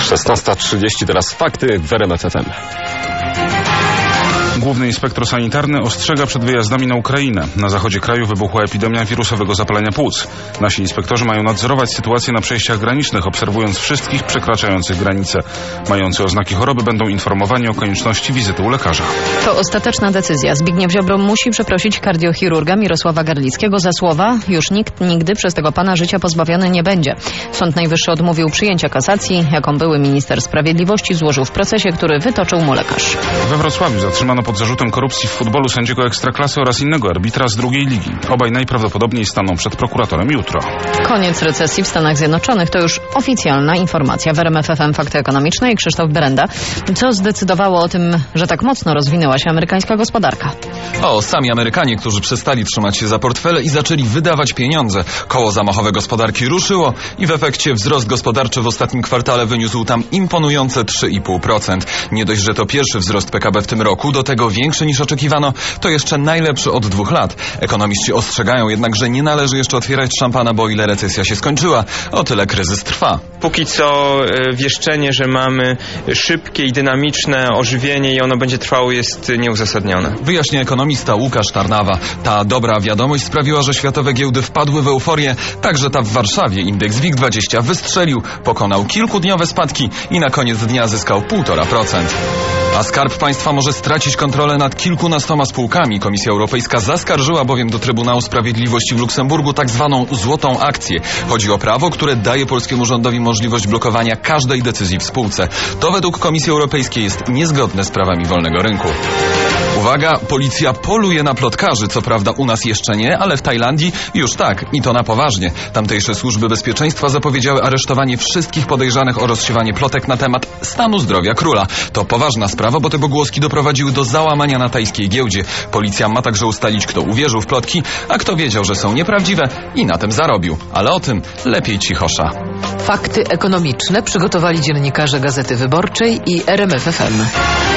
16:30, teraz fakty w RMF FM. Główny inspektor sanitarny ostrzega przed wyjazdami na Ukrainę. Na zachodzie kraju wybuchła epidemia wirusowego zapalenia płuc. Nasi inspektorzy mają nadzorować sytuację na przejściach granicznych, obserwując wszystkich przekraczających granice. Mający oznaki choroby będą informowani o konieczności wizyty u lekarza. To ostateczna decyzja. Zbigniew Ziobro musi przeprosić kardiochirurga Mirosława Garlickiego za słowa: już nikt nigdy przez tego pana życia pozbawiony nie będzie. Sąd Najwyższy odmówił przyjęcia kasacji, jaką były minister sprawiedliwości złożył w procesie, który wytoczył mu lekarz. We Wrocławiu zatrzymano pod zarzutem korupcji w futbolu sędziego Ekstraklasy oraz innego arbitra z drugiej ligi. Obaj najprawdopodobniej staną przed prokuratorem jutro. Koniec recesji w Stanach Zjednoczonych to już oficjalna informacja. W RMF FM Fakty Ekonomiczne i Krzysztof Brenda. Co zdecydowało o tym, że tak mocno rozwinęła się amerykańska gospodarka? Sami Amerykanie, którzy przestali trzymać się za portfele i zaczęli wydawać pieniądze. Koło zamachowe gospodarki ruszyło i w efekcie wzrost gospodarczy w ostatnim kwartale wyniósł tam imponujące 3,5%. Nie dość, że to pierwszy wzrost PKB w tym roku, do tego większy niż oczekiwano, to jeszcze najlepszy od 2 lat. Ekonomiści ostrzegają jednak, że nie należy jeszcze otwierać szampana, bo o ile recesja się skończyła, o tyle kryzys trwa. Póki co wieszczenie, że mamy szybkie i dynamiczne ożywienie i ono będzie trwało, jest nieuzasadnione. Wyjaśnia ekonomista Łukasz Tarnawa. Ta dobra wiadomość sprawiła, że światowe giełdy wpadły w euforię, także ta w Warszawie. Indeks WIG20 wystrzelił, pokonał kilkudniowe spadki i na koniec dnia zyskał 1,5%. A Skarb Państwa może stracić kontrolę nad kilkunastoma spółkami. Komisja Europejska zaskarżyła bowiem do Trybunału Sprawiedliwości w Luksemburgu tak zwaną złotą akcję. Chodzi o prawo, które daje polskiemu rządowi możliwość blokowania każdej decyzji w spółce. To według Komisji Europejskiej jest niezgodne z prawami wolnego rynku. Uwaga, policja poluje na plotkarzy. Co prawda u nas jeszcze nie, ale w Tajlandii już tak i to na poważnie. Tamtejsze służby bezpieczeństwa zapowiedziały aresztowanie wszystkich podejrzanych o rozsiewanie plotek na temat stanu zdrowia króla. To poważna sprawa, bo te pogłoski doprowadziły do załamania na tajskiej giełdzie. Policja ma także ustalić, kto uwierzył w plotki, a kto wiedział, że są nieprawdziwe i na tym zarobił. Ale o tym lepiej cichosza. Fakty ekonomiczne przygotowali dziennikarze Gazety Wyborczej i RMF FM.